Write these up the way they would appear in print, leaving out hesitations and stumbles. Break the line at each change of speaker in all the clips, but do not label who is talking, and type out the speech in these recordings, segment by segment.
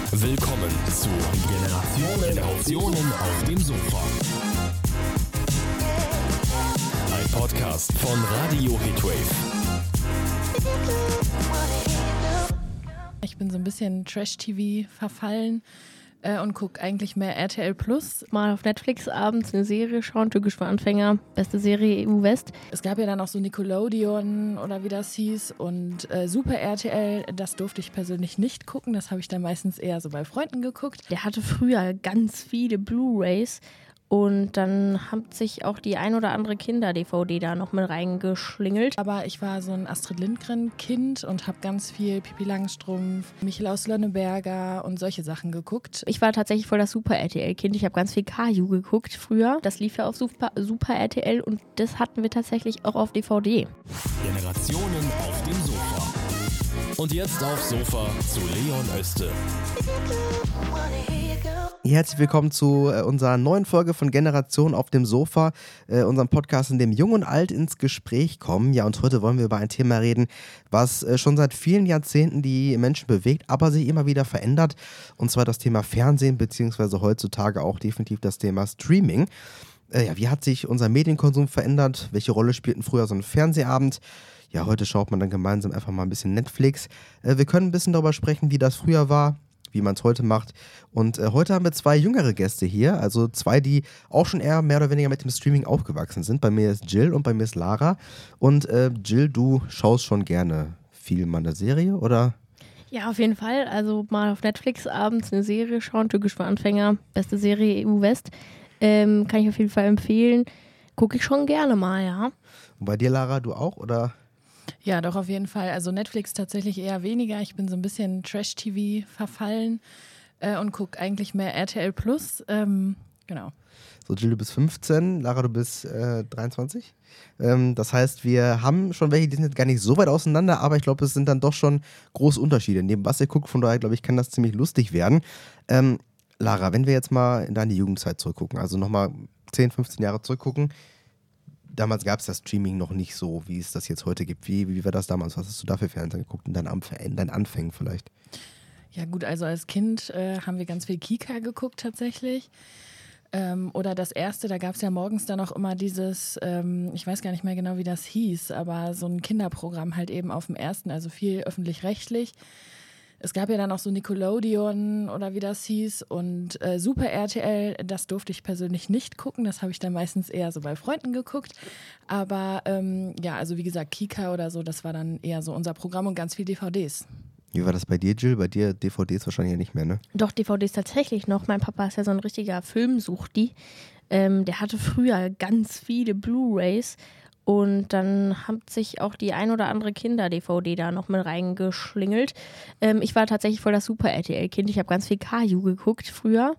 Willkommen zu Generationen auf dem Sofa. Ein Podcast von Radio Hitwave.
Ich bin so ein bisschen Trash-TV verfallen und gucke eigentlich mehr RTL Plus.
Mal auf Netflix abends eine Serie schauen, Türkisch für Anfänger, beste Serie EU West.
Es gab ja dann auch so Nickelodeon oder wie das hieß und Super RTL, das durfte ich persönlich nicht gucken, das habe ich dann meistens eher so bei Freunden geguckt.
Der hatte früher ganz viele Blu-rays und dann hat sich auch die ein oder andere Kinder-DVD da noch mit reingeschlingelt.
Aber ich war so ein Astrid Lindgren-Kind und habe ganz viel Pippi Langstrumpf, Michel Lönneberger und solche Sachen geguckt.
Ich war tatsächlich voll das Super RTL-Kind. Ich habe ganz viel Caillou geguckt früher. Das lief ja auf Super RTL und das hatten wir tatsächlich auch auf DVD.
Generationen auf dem Sofa. Und jetzt aufs Sofa zu Leon Öste.
Herzlich willkommen zu unserer neuen Folge von Generation auf dem Sofa, unserem Podcast, in dem Jung und Alt ins Gespräch kommen. Ja, und heute wollen wir über ein Thema reden, was schon seit vielen Jahrzehnten die Menschen bewegt, aber sich immer wieder verändert. Und zwar das Thema Fernsehen, beziehungsweise heutzutage auch definitiv das Thema Streaming. Wie hat sich unser Medienkonsum verändert? Welche Rolle spielten früher so ein Fernsehabend? Ja, heute schaut man dann gemeinsam einfach mal ein bisschen Netflix. Wir können ein bisschen darüber sprechen, wie das früher war, wie man es heute macht. Und heute haben wir zwei jüngere Gäste hier, also zwei, die auch schon eher mehr oder weniger mit dem Streaming aufgewachsen sind. Bei mir ist Jill und bei mir ist Lara. Und Jill, du schaust schon gerne viel mal eine Serie, oder?
Ja, auf jeden Fall. Also mal auf Netflix abends eine Serie schauen, Türkisch für Anfänger, beste Serie EU West. Kann ich auf jeden Fall empfehlen. Gucke ich schon gerne mal, ja.
Und bei dir, Lara, du auch, oder?
Ja, doch, auf jeden Fall. Also Netflix tatsächlich eher weniger. Ich bin so ein bisschen Trash-TV verfallen und gucke eigentlich mehr RTL Plus. Genau.
So, Jill, du bist 15, Lara, du bist 23. Das heißt, wir haben schon welche, die sind jetzt gar nicht so weit auseinander, aber ich glaube, es sind dann doch schon große Unterschiede. Neben was ihr guckt, von daher, glaube ich, kann das ziemlich lustig werden. Lara, wenn wir jetzt mal in deine Jugendzeit zurückgucken, also nochmal 10, 15 Jahre zurückgucken, damals gab es das Streaming noch nicht so, wie es das jetzt heute gibt. Wie war das damals? Was hast du da für Fernsehen geguckt in deinen Anfängen vielleicht?
Ja gut, also als Kind haben wir ganz viel Kika geguckt tatsächlich. Oder das erste, da gab es ja morgens dann auch immer dieses, ich weiß gar nicht mehr genau, wie das hieß, aber so ein Kinderprogramm halt eben auf dem ersten, also viel öffentlich-rechtlich. Es gab ja dann auch so Nickelodeon oder wie das hieß und Super RTL, das durfte ich persönlich nicht gucken, das habe ich dann meistens eher so bei Freunden geguckt, aber also wie gesagt, Kika oder so, das war dann eher so unser Programm und ganz viel DVDs.
Wie war das bei dir, Jill? Bei dir DVDs wahrscheinlich ja nicht mehr, ne?
Doch, DVDs tatsächlich noch. Mein Papa ist ja so ein richtiger Filmsuchti. Der hatte früher ganz viele Blu-rays. Und dann hat sich auch die ein oder andere Kinder-DVD da noch mit reingeschlingelt. Ich war tatsächlich voll das Super RTL-Kind. Ich habe ganz viel Caillou geguckt früher.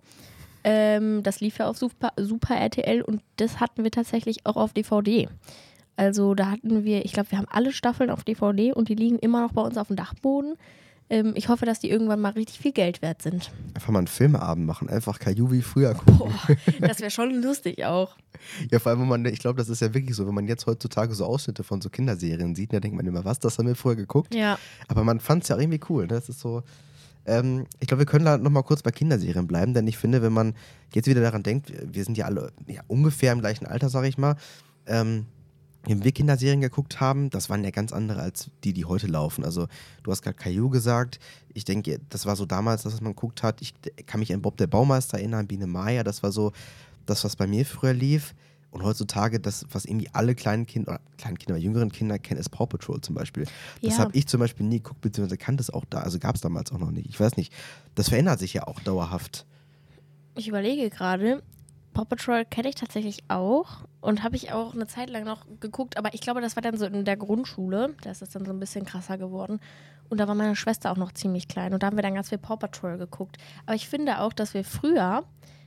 Das lief ja auf Super RTL und das hatten wir tatsächlich auch auf DVD. Also da hatten wir, ich glaube, wir haben alle Staffeln auf DVD und die liegen immer noch bei uns auf dem Dachboden. Ich hoffe, dass die irgendwann mal richtig viel Geld wert sind.
Einfach mal einen Filmeabend machen, einfach Caillou wie früher gucken.
Boah, das wäre schon lustig auch.
Ja, vor allem, ich glaube, das ist ja wirklich so, wenn man jetzt heutzutage so Ausschnitte von so Kinderserien sieht, dann denkt man immer, was, das haben wir früher geguckt?
Ja.
Aber man fand es ja auch irgendwie cool, ne? Das ist so, ich glaube, wir können da nochmal kurz bei Kinderserien bleiben, denn ich finde, wenn man jetzt wieder daran denkt, wir sind ja alle ungefähr im gleichen Alter, sage ich mal, wenn wir Kinderserien geguckt haben, das waren ja ganz andere als die heute laufen. Also du hast gerade Caillou gesagt. Ich denke, das war so damals, das, was man geguckt hat. Ich kann mich an Bob der Baumeister erinnern, Biene Maya. Das war so das, was bei mir früher lief. Und heutzutage, das, was irgendwie alle kleinen Kinder, oder jüngeren Kinder kennen, ist Paw Patrol zum Beispiel. Das habe ich zum Beispiel nie geguckt, beziehungsweise kannte es auch da. Also gab es damals auch noch nicht. Ich weiß nicht. Das verändert sich ja auch dauerhaft.
Ich überlege gerade, Paw Patrol kenne ich tatsächlich auch und habe ich auch eine Zeit lang noch geguckt, aber ich glaube, das war dann so in der Grundschule, da ist es dann so ein bisschen krasser geworden und da war meine Schwester auch noch ziemlich klein und da haben wir dann ganz viel Paw Patrol geguckt. Aber ich finde auch, dass wir früher,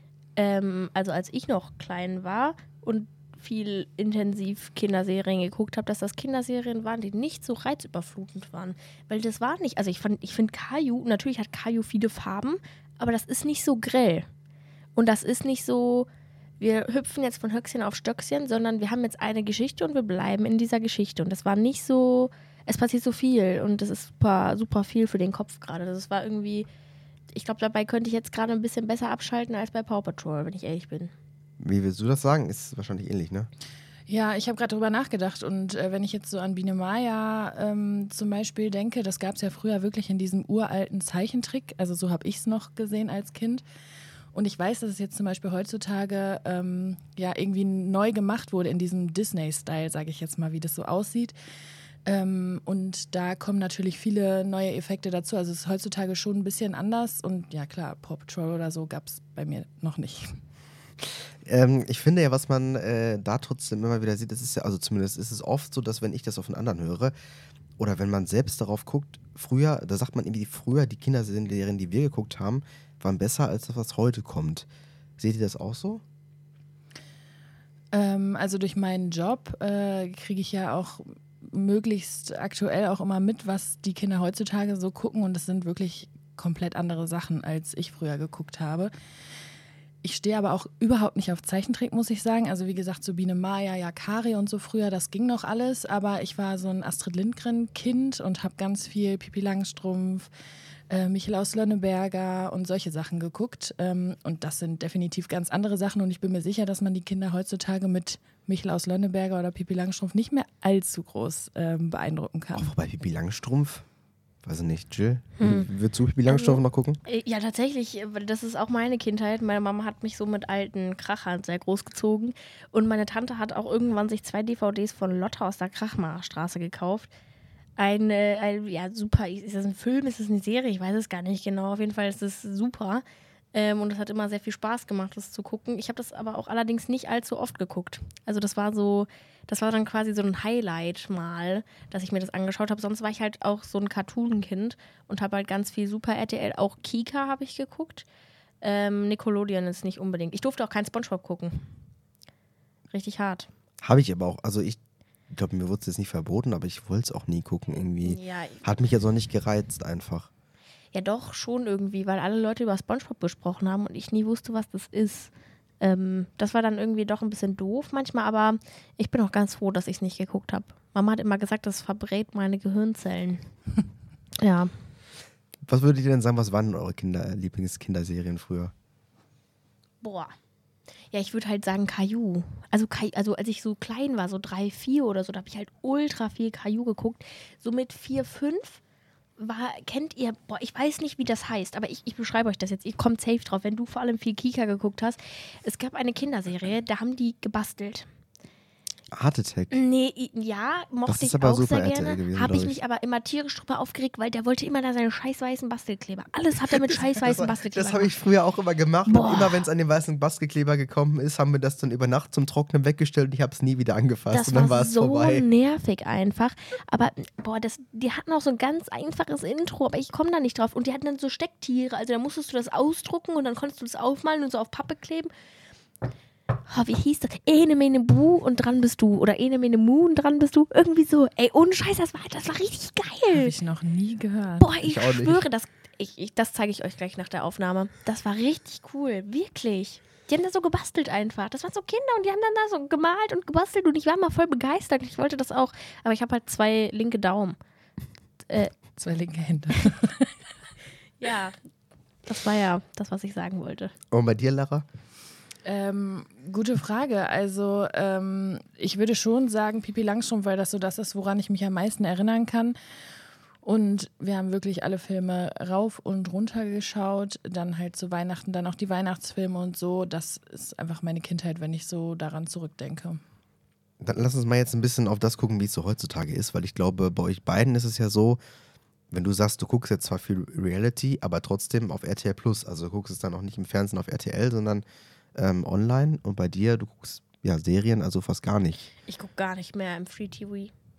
also als ich noch klein war und viel intensiv Kinderserien geguckt habe, dass das Kinderserien waren, die nicht so reizüberflutend waren, weil das war nicht, also ich finde Caillou, natürlich hat Caillou viele Farben, aber das ist nicht so grell. Und das ist nicht so, wir hüpfen jetzt von Höchstchen auf Stöckchen, sondern wir haben jetzt eine Geschichte und wir bleiben in dieser Geschichte. Und das war nicht so, es passiert so viel und das ist super, super viel für den Kopf gerade. Das war irgendwie, ich glaube, dabei könnte ich jetzt gerade ein bisschen besser abschalten als bei Paw Patrol, wenn ich ehrlich bin.
Wie willst du das sagen? Ist wahrscheinlich ähnlich, ne?
Ja, ich habe gerade drüber nachgedacht und wenn ich jetzt so an Biene Maya zum Beispiel denke, das gab es ja früher wirklich in diesem uralten Zeichentrick, also so habe ich es noch gesehen als Kind. Und ich weiß, dass es jetzt zum Beispiel heutzutage ja irgendwie neu gemacht wurde in diesem Disney-Style, sage ich jetzt mal, wie das so aussieht. Und da kommen natürlich viele neue Effekte dazu. Also es ist heutzutage schon ein bisschen anders. Und ja klar, Paw Patrol oder so gab es bei mir noch nicht.
Ich finde ja, was man da trotzdem immer wieder sieht, das ist ja, also zumindest ist es oft so, dass wenn ich das auf einen anderen höre oder wenn man selbst darauf guckt, früher, da sagt man irgendwie, früher die Kinderserien, die wir geguckt haben, waren besser als das, was heute kommt. Seht ihr das auch so?
Also durch meinen Job kriege ich ja auch möglichst aktuell auch immer mit, was die Kinder heutzutage so gucken und das sind wirklich komplett andere Sachen, als ich früher geguckt habe. Ich stehe aber auch überhaupt nicht auf Zeichentrick, muss ich sagen. Also wie gesagt, so Biene Maya, Yakari und so früher, das ging noch alles, aber ich war so ein Astrid Lindgren-Kind und habe ganz viel Pippi Langstrumpf, Michel aus Lönneberger und solche Sachen geguckt. Und das sind definitiv ganz andere Sachen und ich bin mir sicher, dass man die Kinder heutzutage mit Michel aus Lönneberger oder Pippi Langstrumpf nicht mehr allzu groß beeindrucken kann.
Auch bei Pippi Langstrumpf? Weiß ich nicht, Jill? Würdest du Pippi Langstrumpf noch gucken?
Ja, tatsächlich. Das ist auch meine Kindheit. Meine Mama hat mich so mit alten Krachern sehr großgezogen. Und meine Tante hat auch irgendwann sich 2 DVDs von Lotte aus der Krachmacherstraße gekauft. Ja, super. Ist das ein Film? Ist das eine Serie? Ich weiß es gar nicht genau. Auf jeden Fall ist es super. Und es hat immer sehr viel Spaß gemacht, das zu gucken. Ich habe das aber auch allerdings nicht allzu oft geguckt. Also das war dann quasi so ein Highlight mal, dass ich mir das angeschaut habe. Sonst war ich halt auch so ein Cartoon-Kind und habe halt ganz viel Super RTL. Auch Kika habe ich geguckt. Nickelodeon ist nicht unbedingt. Ich durfte auch kein SpongeBob gucken. Richtig hart.
Habe ich aber auch. Also ich glaube, mir wurde es jetzt nicht verboten, aber ich wollte es auch nie gucken irgendwie.
Ja,
hat mich jetzt auch nicht gereizt einfach.
Ja, doch, schon irgendwie, weil alle Leute über SpongeBob gesprochen haben und ich nie wusste, was das ist. Das war dann irgendwie doch ein bisschen doof manchmal, aber ich bin auch ganz froh, dass ich es nicht geguckt habe. Mama hat immer gesagt, das verbrät meine Gehirnzellen. Ja.
Was würdet ihr denn sagen, was waren eure Lieblingskinderserien früher?
Boah. Ja, ich würde halt sagen Caillou. Also als ich so klein war, so 3, 4 oder so, da habe ich halt ultra viel Caillou geguckt. So mit 4, 5 kennt ihr, ich weiß nicht, wie das heißt, aber ich beschreibe euch das jetzt, ihr kommt safe drauf, wenn du vor allem viel Kika geguckt hast. Es gab eine Kinderserie, da haben die gebastelt.
Art Attack?
Nee, ja, mochte ich
aber
auch
super
sehr
RTL
gerne.
gewesen,
Habe ich
glaub
mich aber immer tierisch drüber aufgeregt, weil der wollte immer da seine scheiß weißen Bastelkleber. Alles hat er mit scheiß weißen Bastelkleber
Das habe ich früher auch immer gemacht. Und immer wenn es an den weißen Bastelkleber gekommen ist, haben wir das dann über Nacht zum Trocknen weggestellt und ich habe es nie wieder angefasst.
Das
und dann
war
es
so
vorbei.
nervig einfach. Aber die hatten auch so ein ganz einfaches Intro, aber ich komme da nicht drauf. Und die hatten dann so Stecktiere, also da musstest du das ausdrucken und dann konntest du das aufmalen und so auf Pappe kleben. Oh, wie hieß das? Ene Mene Bu und dran bist du. Oder Ene Mene Mu und dran bist du. Irgendwie so. Ey, ohne Scheiß, das war richtig geil.
Habe ich noch nie gehört.
Boah, ich schwöre, das zeige ich euch gleich nach der Aufnahme. Das war richtig cool. Wirklich. Die haben da so gebastelt einfach. Das waren so Kinder und die haben dann da so gemalt und gebastelt und ich war mal voll begeistert. Ich wollte das auch. Aber ich habe halt 2 linke Daumen.
2 linke Hände.
Ja, das war ja das, was ich sagen wollte.
Und bei dir, Lara?
Gute Frage. Also ich würde schon sagen Pippi Langstrumpf, weil das so das ist, woran ich mich am meisten erinnern kann. Und wir haben wirklich alle Filme rauf und runter geschaut. Dann halt zu Weihnachten, dann auch die Weihnachtsfilme und so. Das ist einfach meine Kindheit, wenn ich so daran zurückdenke.
Dann lass uns mal jetzt ein bisschen auf das gucken, wie es so heutzutage ist, weil ich glaube, bei euch beiden ist es ja so, wenn du sagst, du guckst jetzt zwar viel Reality, aber trotzdem auf RTL Plus. Also du guckst es dann auch nicht im Fernsehen auf RTL, sondern online. Und bei dir, du guckst ja Serien, also fast gar nicht.
Ich gucke gar nicht mehr im Free TV.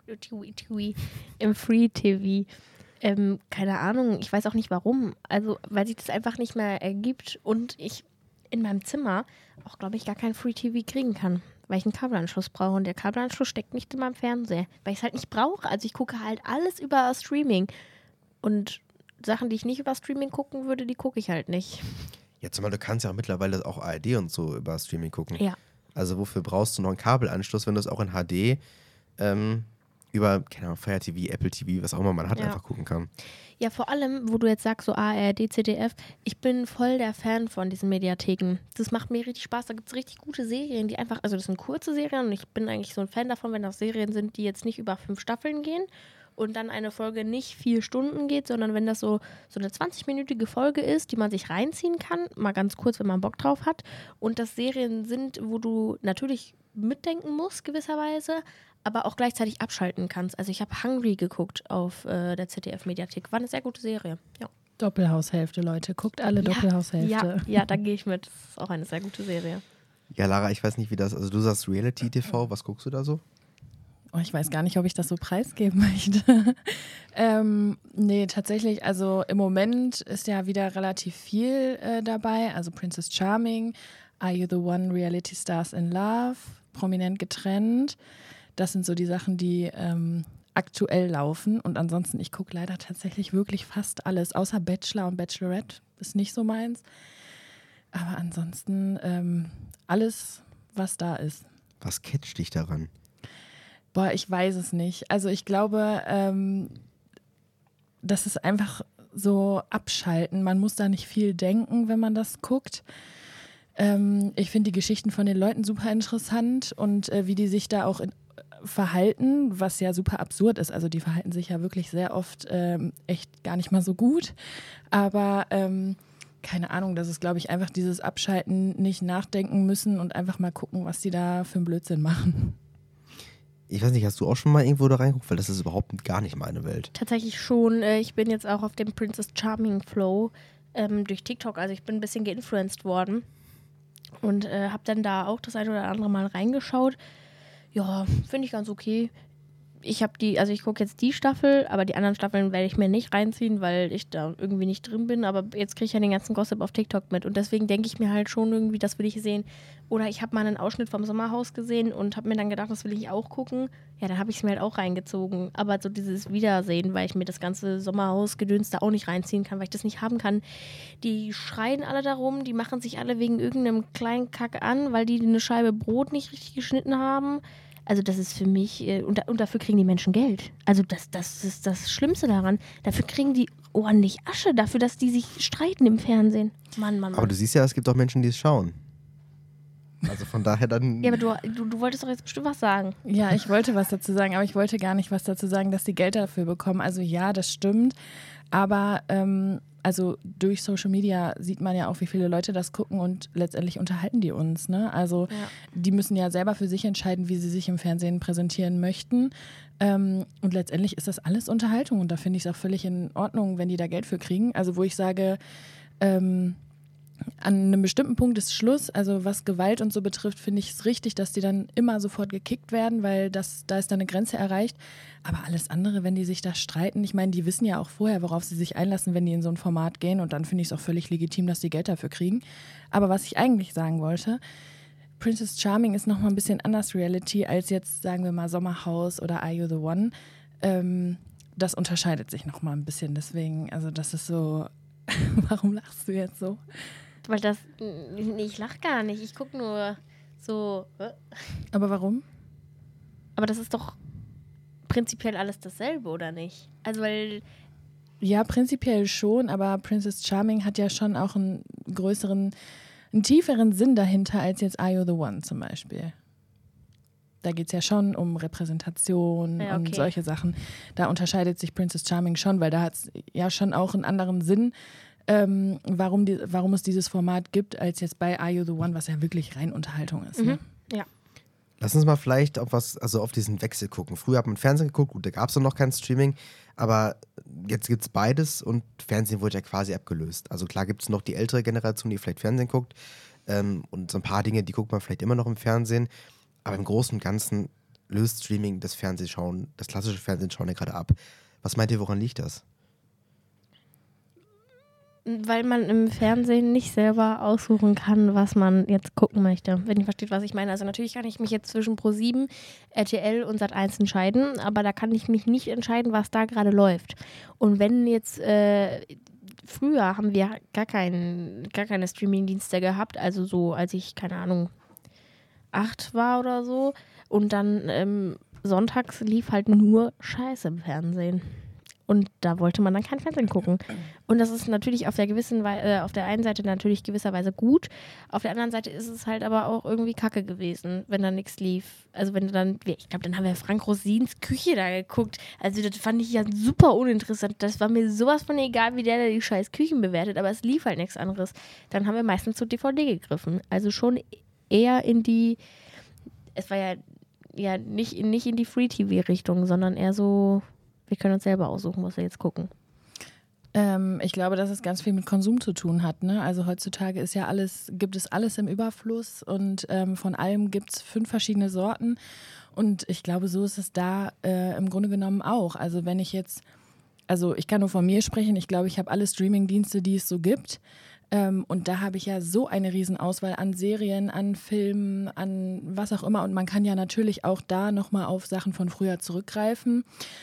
Im Free TV. Keine Ahnung, ich weiß auch nicht warum. Also, weil sich das einfach nicht mehr ergibt und ich in meinem Zimmer auch, glaube ich, gar kein Free TV kriegen kann, weil ich einen Kabelanschluss brauche und der Kabelanschluss steckt nicht in meinem Fernseher, weil ich es halt nicht brauche. Also ich gucke halt alles über Streaming und Sachen, die ich nicht über Streaming gucken würde, die gucke ich halt nicht.
Ja, zumal du kannst ja auch mittlerweile auch ARD und so über Streaming gucken.
Ja.
Also wofür brauchst du noch einen Kabelanschluss, wenn du es auch in HD über, keine Ahnung, Fire TV, Apple TV, was auch immer man hat, einfach gucken kann.
Ja, vor allem, wo du jetzt sagst, so ARD, ZDF, ich bin voll der Fan von diesen Mediatheken. Das macht mir richtig Spaß. Da gibt es richtig gute Serien, die einfach, also das sind kurze Serien und ich bin eigentlich so ein Fan davon, wenn das Serien sind, die jetzt nicht über 5 Staffeln gehen und dann eine Folge nicht 4 Stunden geht, sondern wenn das so eine 20-minütige Folge ist, die man sich reinziehen kann, mal ganz kurz, wenn man Bock drauf hat, und das Serien sind, wo du natürlich mitdenken musst gewisserweise, aber auch gleichzeitig abschalten kannst. Also ich habe Hungry geguckt auf der ZDF-Mediathek. War eine sehr gute Serie, ja.
Doppelhaushälfte, Leute. Guckt alle Doppelhaushälfte.
Ja, da gehe ich mit. Das ist auch eine sehr gute Serie.
Ja, Lara, ich weiß nicht, wie das, also du sagst Reality-TV, was guckst du da so?
Oh, ich weiß gar nicht, ob ich das so preisgeben möchte. Nee, tatsächlich, also im Moment ist ja wieder relativ viel dabei. Also Princess Charming, Are You the One, Reality Stars in Love, Prominent getrennt. Das sind so die Sachen, die aktuell laufen. Und ansonsten, ich gucke leider tatsächlich wirklich fast alles, außer Bachelor und Bachelorette. Ist nicht so meins. Aber ansonsten alles, was da ist.
Was catcht dich daran?
Boah, ich weiß es nicht. Also ich glaube, das ist einfach so abschalten. Man muss da nicht viel denken, wenn man das guckt. Ich finde die Geschichten von den Leuten super interessant und wie die sich da auch verhalten, was ja super absurd ist. Also die verhalten sich ja wirklich sehr oft echt gar nicht mal so gut. Aber keine Ahnung, das ist, glaube ich, einfach dieses Abschalten, nicht nachdenken müssen und einfach mal gucken, was die da für einen Blödsinn machen.
Ich weiß nicht, hast du auch schon mal irgendwo da reingeguckt? Weil das ist überhaupt gar nicht meine Welt.
Tatsächlich schon. Ich bin jetzt auch auf dem Princess Charming Flow durch TikTok. Also ich bin ein bisschen geinfluenced worden und habe dann da auch das eine oder andere Mal reingeschaut. Ja, finde ich ganz okay. Ich gucke jetzt die Staffel, aber die anderen Staffeln werde ich mir nicht reinziehen, weil ich da irgendwie nicht drin bin. Aber jetzt kriege ich ja den ganzen Gossip auf TikTok mit. Und deswegen denke ich mir halt schon irgendwie, das will ich sehen. Oder ich habe mal einen Ausschnitt vom Sommerhaus gesehen und habe mir dann gedacht, das will ich auch gucken. Ja, dann habe ich es mir halt auch reingezogen. Aber so dieses Wiedersehen, weil ich mir das ganze Sommerhaus-Gedöns da auch nicht reinziehen kann, weil ich das nicht haben kann. Die schreien alle darum, die machen sich alle wegen irgendeinem kleinen Kack an, weil die eine Scheibe Brot nicht richtig geschnitten haben. Also das ist für mich, und dafür kriegen die Menschen Geld. Also das ist das Schlimmste daran. Dafür kriegen die ordentlich Asche, dafür, dass die sich streiten im Fernsehen. Mann.
Aber du siehst ja, es gibt auch Menschen, die es schauen. Also von daher dann...
Ja, aber du wolltest doch jetzt bestimmt was sagen.
Ja, ich wollte was dazu sagen, aber ich wollte gar nicht was dazu sagen, dass die Geld dafür bekommen. Also ja, das stimmt. Aber also durch Social Media sieht man ja auch, wie viele Leute das gucken und letztendlich unterhalten die uns. Ne? Also die müssen ja selber für sich entscheiden, wie sie sich im Fernsehen präsentieren möchten. Und letztendlich ist das alles Unterhaltung und da finde ich es auch völlig in Ordnung, wenn die da Geld für kriegen. Also wo ich sage, an einem bestimmten Punkt ist Schluss. Also was Gewalt und so betrifft, finde ich es richtig, dass die dann immer sofort gekickt werden, weil da ist dann eine Grenze erreicht. Aber alles andere, wenn die sich da streiten, ich meine, die wissen ja auch vorher, worauf sie sich einlassen, wenn die in so ein Format gehen. Und dann finde ich es auch völlig legitim, dass die Geld dafür kriegen. Aber was ich eigentlich sagen wollte, Princess Charming ist nochmal ein bisschen anders Reality als jetzt, sagen wir mal, Sommerhaus oder Are You the One. Das unterscheidet sich nochmal ein bisschen. Deswegen, also das ist so... Warum lachst du jetzt so?
Weil das... Nee, ich lach gar nicht. Ich gucke nur so...
Aber warum?
Aber das ist doch prinzipiell alles dasselbe, oder nicht? Also weil...
Ja, prinzipiell schon, aber Princess Charming hat ja schon auch einen tieferen Sinn dahinter als jetzt Are You the One zum Beispiel. Da geht es ja schon um Repräsentation und solche Sachen. Da unterscheidet sich Princess Charming schon, weil da hat es ja schon auch einen anderen Sinn, warum es dieses Format gibt, als jetzt bei Are You the One, was ja wirklich rein Unterhaltung ist. Ne?
Ja.
Lass uns mal vielleicht auf diesen Wechsel gucken. Früher hat man Fernsehen geguckt, gut, da gab es noch kein Streaming, aber jetzt gibt es beides und Fernsehen wurde ja quasi abgelöst. Also klar gibt es noch die ältere Generation, die vielleicht Fernsehen guckt und so ein paar Dinge, die guckt man vielleicht immer noch im Fernsehen, aber im Großen und Ganzen löst Streaming das Fernsehschauen, das klassische Fernsehschauen ja gerade ab. Was meint ihr, woran liegt das?
Weil man im Fernsehen nicht selber aussuchen kann, was man jetzt gucken möchte. Wenn ihr versteht, was ich meine. Also natürlich kann ich mich jetzt zwischen Pro7, RTL und Sat.1 entscheiden, aber da kann ich mich nicht entscheiden, was da gerade läuft. Und wenn jetzt früher haben wir gar keine Streaming-Dienste gehabt, also so als ich, keine Ahnung, 8 war oder so und dann sonntags lief halt nur Scheiße im Fernsehen. Und da wollte man dann kein Fernsehen gucken. Und das ist natürlich auf der einen Seite natürlich gewisserweise gut, auf der anderen Seite ist es halt aber auch irgendwie kacke gewesen, wenn da nichts lief. Also wenn du dann, ich glaube, dann haben wir Frank Rosins Küche da geguckt. Also das fand ich ja super uninteressant. Das war mir sowas von egal, wie der die scheiß Küchen bewertet, aber es lief halt nichts anderes. Dann haben wir meistens zur DVD gegriffen. Also schon eher in die, es war ja nicht in die Free-TV-Richtung, sondern eher so, wir können uns selber aussuchen, was wir jetzt gucken.
Ich glaube, dass es ganz viel mit Konsum zu tun hat. Ne? Also heutzutage ist ja gibt es alles im Überfluss und von allem gibt es 5 verschiedene Sorten. Und ich glaube, so ist es da im Grunde genommen auch. Also wenn ich jetzt, ich kann nur von mir sprechen, ich glaube, ich habe alle Streaming-Dienste, die es so gibt. Und da habe ich ja so eine Riesenauswahl an Serien, an Filmen, an was auch immer. Und man kann ja natürlich auch da nochmal auf Sachen von früher zurückgreifen,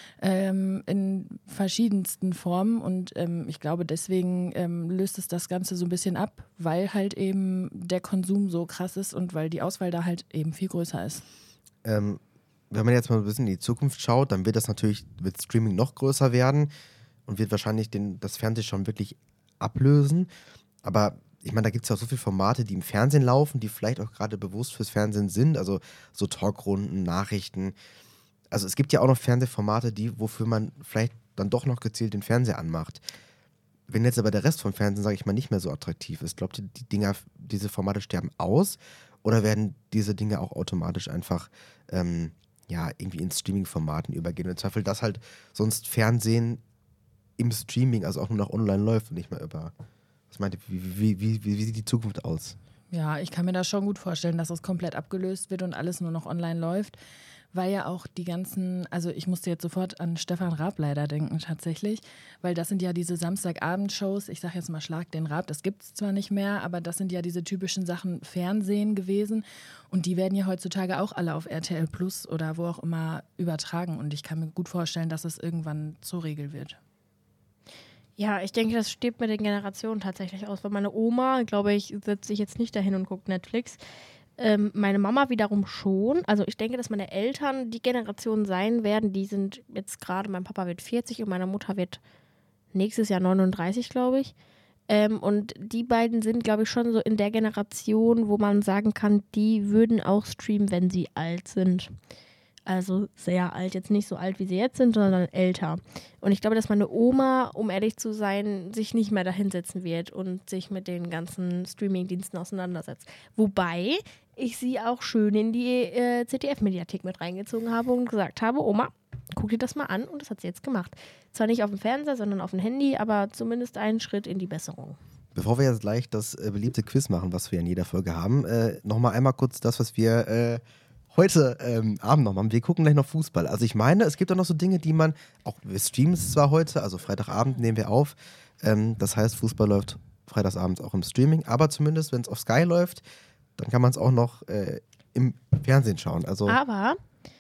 in verschiedensten Formen. Und ich glaube, deswegen löst es das Ganze so ein bisschen ab, weil halt eben der Konsum so krass ist und weil die Auswahl da halt eben viel größer ist.
Wenn man jetzt mal ein bisschen in die Zukunft schaut, dann wird Streaming noch größer werden und wird wahrscheinlich das Fernsehen schon wirklich ablösen. Aber ich meine, da gibt es ja auch so viele Formate, die im Fernsehen laufen, die vielleicht auch gerade bewusst fürs Fernsehen sind. Also so Talkrunden, Nachrichten. Also es gibt ja auch noch Fernsehformate, wofür man vielleicht dann doch noch gezielt den Fernseher anmacht. Wenn jetzt aber der Rest vom Fernsehen, sage ich mal, nicht mehr so attraktiv ist, glaubt ihr, diese Formate sterben aus? Oder werden diese Dinge auch automatisch einfach irgendwie in Streaming-Formaten übergehen? Im Zweifel, dass halt sonst Fernsehen im Streaming, also auch nur noch online läuft und nicht mehr über... Was meint ihr, wie sieht die Zukunft aus?
Ja, ich kann mir das schon gut vorstellen, dass es komplett abgelöst wird und alles nur noch online läuft, weil ja auch die ganzen, also ich musste jetzt sofort an Stefan Raab leider denken tatsächlich, weil das sind ja diese Samstagabend-Shows, ich sage jetzt mal Schlag den Raab, das gibt es zwar nicht mehr, aber das sind ja diese typischen Sachen Fernsehen gewesen und die werden ja heutzutage auch alle auf RTL Plus oder wo auch immer übertragen und ich kann mir gut vorstellen, dass es irgendwann zur Regel wird.
Ja, ich denke, das stirbt mit den Generationen tatsächlich aus. Weil meine Oma, glaube ich, setzt sich jetzt nicht dahin und guckt Netflix. Meine Mama wiederum schon. Also ich denke, dass meine Eltern die Generation sein werden, die sind jetzt gerade, mein Papa wird 40 und meine Mutter wird nächstes Jahr 39, glaube ich. Und die beiden sind, glaube ich, schon so in der Generation, wo man sagen kann, die würden auch streamen, wenn sie alt sind. Also sehr alt, jetzt nicht so alt, wie sie jetzt sind, sondern älter. Und ich glaube, dass meine Oma, um ehrlich zu sein, sich nicht mehr dahinsetzen wird und sich mit den ganzen Streaming-Diensten auseinandersetzt. Wobei ich sie auch schön in die ZDF-Mediathek mit reingezogen habe und gesagt habe, Oma, guck dir das mal an. Und das hat sie jetzt gemacht. Zwar nicht auf dem Fernseher, sondern auf dem Handy, aber zumindest einen Schritt in die Besserung.
Bevor wir jetzt gleich das beliebte Quiz machen, was wir in jeder Folge haben, nochmal einmal kurz das, was wir... heute Abend noch machen. Wir gucken gleich noch Fußball. Also ich meine, es gibt auch noch so Dinge, die man, auch wir streamen es zwar heute, also Freitagabend nehmen wir auf. Das heißt, Fußball läuft freitagsabends auch im Streaming, aber zumindest, wenn es auf Sky läuft, dann kann man es auch noch im Fernsehen schauen. Also
aber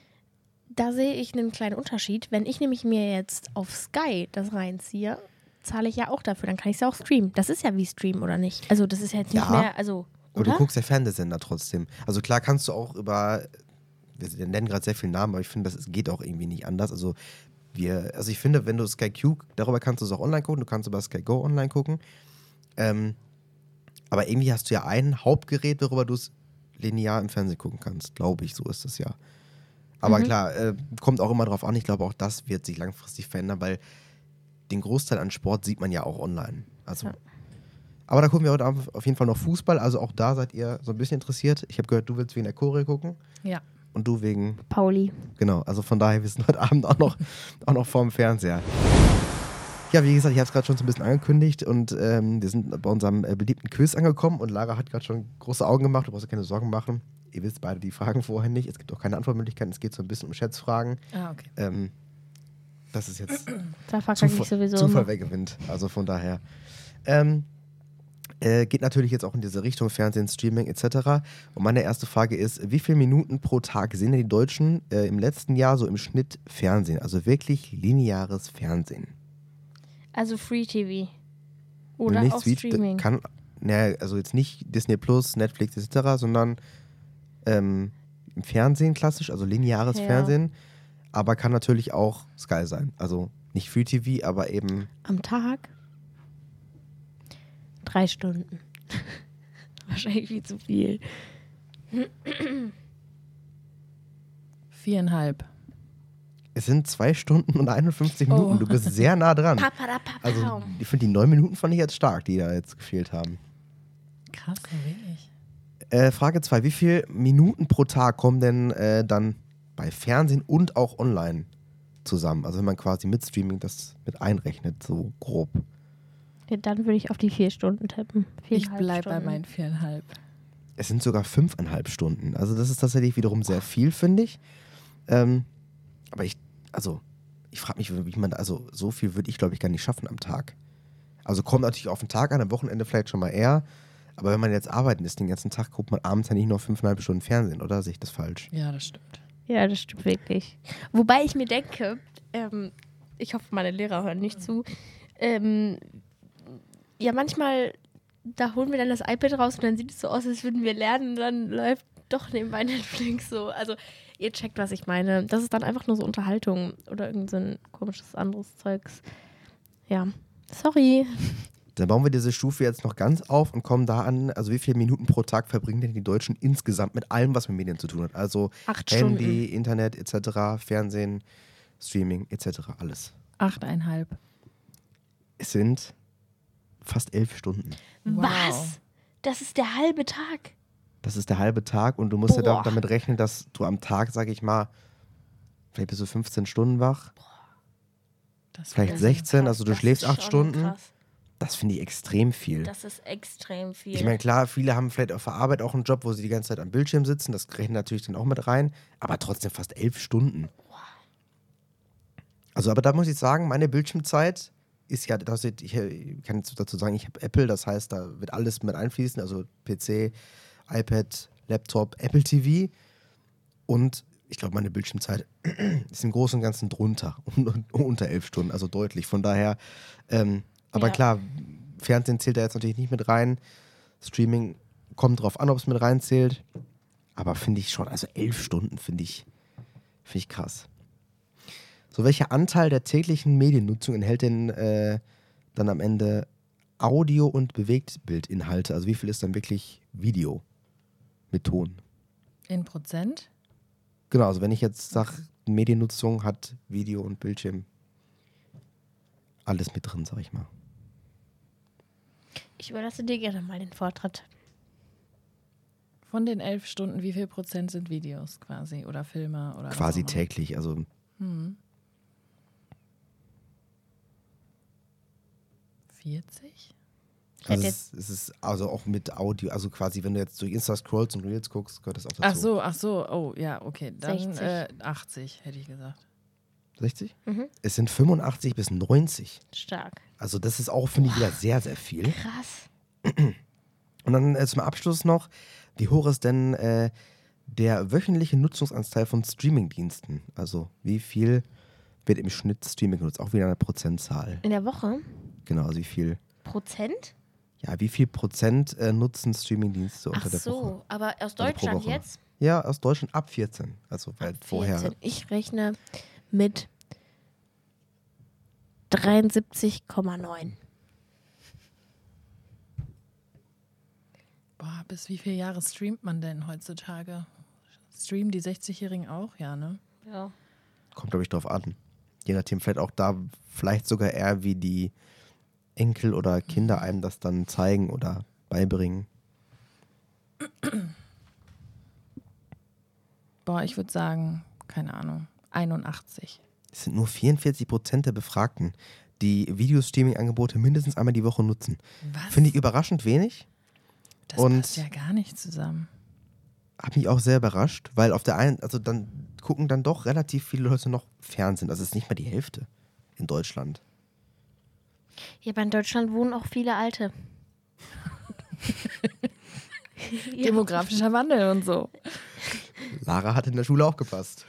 da sehe ich einen kleinen Unterschied. Wenn ich nämlich mir jetzt auf Sky das reinziehe, zahle ich ja auch dafür. Dann kann ich es ja auch streamen. Das ist ja wie Stream, oder nicht? Also das ist ja jetzt nicht mehr, also...
Aber du guckst ja Fernsehsender trotzdem. Also klar kannst du auch wir nennen gerade sehr viele Namen, aber ich finde, das geht auch irgendwie nicht anders. Also ich finde, wenn du Sky Q, darüber kannst du es auch online gucken, du kannst über Sky Go online gucken. Aber irgendwie hast du ja ein Hauptgerät, worüber du es linear im Fernsehen gucken kannst, glaube ich, so ist es ja. Aber klar, kommt auch immer drauf an, ich glaube auch das wird sich langfristig verändern, weil den Großteil an Sport sieht man ja auch online. Also aber da gucken wir heute Abend auf jeden Fall noch Fußball. Also auch da seid ihr so ein bisschen interessiert. Ich habe gehört, du willst wegen der Choreo gucken.
Ja.
Und du wegen...
Pauli.
Genau, also von daher, wir sind heute Abend auch noch vorm Fernseher. Ja, wie gesagt, ich habe es gerade schon so ein bisschen angekündigt und wir sind bei unserem beliebten Quiz angekommen und Lara hat gerade schon große Augen gemacht. Du brauchst dir keine Sorgen machen. Ihr wisst beide die Fragen vorher nicht. Es gibt auch keine Antwortmöglichkeiten. Es geht so ein bisschen um Schätzfragen.
Ah, okay.
Das ist jetzt
Zufall,
wer gewinnt. Also von daher... geht natürlich jetzt auch in diese Richtung Fernsehen, Streaming etc. Und meine erste Frage ist, wie viele Minuten pro Tag sehen die Deutschen im letzten Jahr so im Schnitt Fernsehen? Also wirklich lineares Fernsehen.
Also Free TV. Oder auch Streaming.
Also jetzt nicht Disney Plus, Netflix etc., sondern im Fernsehen klassisch, also lineares Fernsehen. aber kann natürlich auch Sky sein. Also nicht Free TV, aber eben
Am Tag 3 Stunden. Wahrscheinlich viel zu viel.
4,5.
es sind 2 Stunden und 51 Minuten. Du bist sehr nah dran. Also ich finde die 9 Minuten fand ich jetzt stark, die da jetzt gefehlt haben.
Krass, so wenig.
Frage 2. Wie viele Minuten pro Tag kommen denn dann bei Fernsehen und auch online zusammen? Also wenn man quasi mit Streaming das mit einrechnet, so grob.
Ja, dann würde ich auf die 4 Stunden tippen.
Ich bleibe bei
Stunden.
meinen 4,5.
Es sind sogar 5,5 Stunden. Also das ist tatsächlich wiederum sehr viel, finde ich. Aber ich frage mich, wie man, also so viel würde ich, glaube ich, gar nicht schaffen am Tag. Also kommt natürlich auf den Tag an, am Wochenende vielleicht schon mal eher. Aber wenn man jetzt arbeiten ist den ganzen Tag, guckt man abends ja nicht nur 5,5 Stunden Fernsehen, oder? Sehe ich das falsch?
Ja, das stimmt.
Ja, das stimmt wirklich. Wobei ich mir denke, ich hoffe, meine Lehrer hören nicht zu, ja, manchmal, da holen wir dann das iPad raus und dann sieht es so aus, als würden wir lernen und dann läuft doch nebenbei Netflix so. Also, ihr checkt, was ich meine. Das ist dann einfach nur so Unterhaltung oder irgend so ein komisches anderes Zeugs. Ja, sorry.
Dann bauen wir diese Stufe jetzt noch ganz auf und kommen da an, also wie viele Minuten pro Tag verbringen denn die Deutschen insgesamt mit allem, was mit Medien zu tun hat? Also
8
Handy,
Stunden.
Internet etc., Fernsehen, Streaming etc., alles.
8,5.
Es sind fast 11 Stunden.
Wow.
Was? Das ist der halbe Tag.
Das ist der halbe Tag und du musst ja
Boah.
damit rechnen, dass du am Tag, sag ich mal, vielleicht bist du 15 Stunden wach,
Das
vielleicht
ist
16,
Krass,
also du
das
schläfst
ist
8
schon
Stunden.
krass.
Das finde ich extrem viel.
Das ist extrem viel.
Ich meine, klar, viele haben vielleicht auf der Arbeit auch einen Job, wo sie die ganze Zeit am Bildschirm sitzen. Das rechnet natürlich dann auch mit rein. Aber trotzdem fast 11 Stunden. Also, aber da muss ich sagen, meine Bildschirmzeit ist ja, ich kann jetzt dazu sagen, ich habe Apple, das heißt, da wird alles mit einfließen. Also PC, iPad, Laptop, Apple TV. Und ich glaube, meine Bildschirmzeit ist im Großen und Ganzen drunter, unter 11 Stunden, also deutlich. Von daher, aber
Ja.
klar, Fernsehen zählt da jetzt natürlich nicht mit rein. Streaming kommt drauf an, ob es mit reinzählt. Aber finde ich schon, also 11 Stunden finde ich krass. So, welcher Anteil der täglichen Mediennutzung enthält denn dann am Ende Audio- und Bewegtbildinhalte? Also wie viel ist dann wirklich Video mit Ton?
in Prozent?
Genau, also wenn ich jetzt sage, Mediennutzung hat Video und Bildschirm alles mit drin, sag ich mal.
Ich überlasse dir gerne mal den Vortritt.
Von den 11 Stunden, wie viel Prozent sind Videos quasi oder Filme? Oder
Quasi
was auch immer?
täglich, also
40?
also es ist also auch mit Audio, also quasi, wenn du jetzt durch Insta scrollst und Reels guckst, gehört das auch dazu.
Ach so, oh ja, okay. Dann
60.
80, hätte ich gesagt.
60?
Mhm.
Es sind 85 bis 90.
Stark.
Also das ist auch, finde ich, wieder sehr, sehr viel.
Krass.
Und dann zum Abschluss noch, wie hoch ist denn der wöchentliche Nutzungsanteil von Streamingdiensten? Also wie viel wird im Schnitt Streaming genutzt? Auch wieder eine Prozentzahl.
In der Woche?
Genau, also wie viel,
Prozent?
ja, wie viel Prozent nutzen Streamingdienste unter
Ach
der Woche?
so, aber aus
Also pro
Deutschland
Woche.
jetzt?
Ja, aus Deutschland ab 14. Also weil vorher.
14. Ich rechne mit 73,9.
Boah, bis wie viele Jahre streamt man denn heutzutage? Streamen die 60-Jährigen auch? Ja, ne?
Ja.
Kommt, glaube ich, drauf an. Je nachdem, vielleicht auch da, vielleicht sogar eher wie die Enkel oder Kinder einem das dann zeigen oder beibringen.
Boah, ich würde sagen, keine Ahnung, 81.
Es sind nur 44% der Befragten, die Videostreaming-Angebote mindestens einmal die Woche nutzen.
Was?
Finde ich überraschend wenig.
Das
und-
passt ja gar nicht zusammen.
Hat mich auch sehr überrascht, weil auf der einen, also dann gucken dann doch relativ viele Leute noch Fernsehen. Also es ist nicht mal die Hälfte in Deutschland.
Ja, aber in Deutschland wohnen auch viele Alte. Ja.
Demografischer Wandel und so.
Lara hat in der Schule aufgepasst.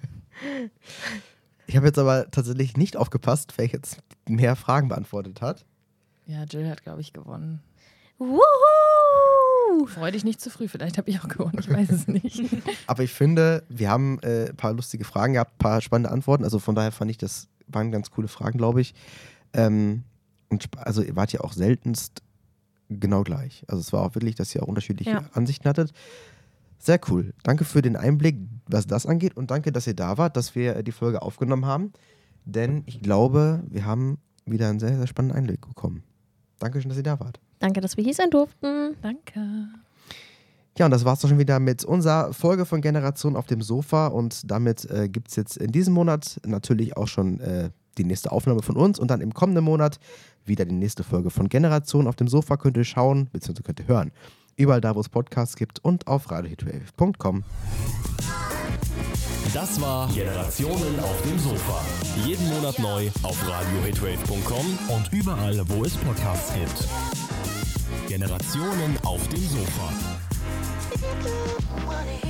Ich habe jetzt aber tatsächlich nicht aufgepasst, wer jetzt mehr Fragen beantwortet hat.
Ja, Jill hat, glaube ich, gewonnen.
Wuhu!
Freu dich nicht zu früh, vielleicht habe ich auch gewonnen, ich weiß es nicht.
Aber ich finde, wir haben ein paar lustige Fragen gehabt, ein paar spannende Antworten. Also von daher fand ich, das waren ganz coole Fragen, glaube ich. Also ihr wart ja auch seltenst genau gleich. Also es war auch wirklich, dass ihr auch unterschiedliche Ansichten hattet. Sehr cool. Danke für den Einblick, was das angeht. Und danke, dass ihr da wart, dass wir die Folge aufgenommen haben. Denn ich glaube, wir haben wieder einen sehr, sehr spannenden Einblick bekommen. Dankeschön, dass ihr da wart.
Danke, dass wir hier sein durften.
Danke.
Ja, und das war's doch schon wieder mit unserer Folge von Generation auf dem Sofa. Und damit gibt es jetzt in diesem Monat natürlich auch schon die nächste Aufnahme von uns. Und dann im kommenden Monat wieder die nächste Folge von Generation auf dem Sofa. Könnt ihr schauen, beziehungsweise könnt ihr hören. Überall da, wo es Podcasts gibt und auf radiohitrave.com.
Das war Generationen auf dem Sofa. Jeden Monat neu auf radiohitrave.com und überall, wo es Podcasts gibt. Generationen auf dem Sofa.